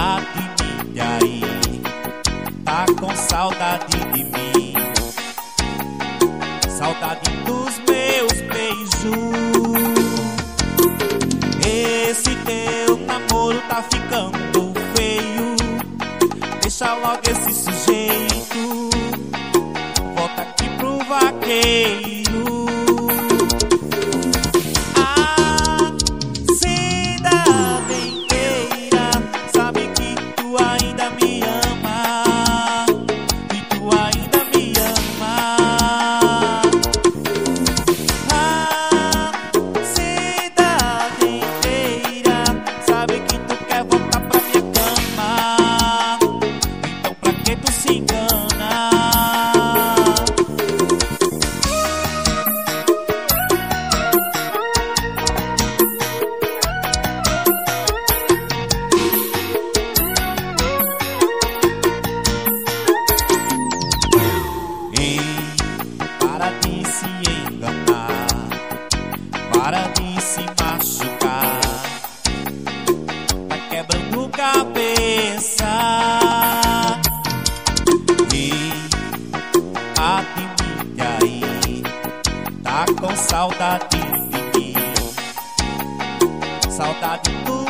Adivinha aí, tá com saudade de mim, saudade dos meus beijos. Esse teu namoro tá ficando feio, deixa logo esse sujeito, volta aqui pro vaqueiro. Para de se machucar, tá quebrando cabeça. E adivinha aí, tá com saudade de mim, saudade do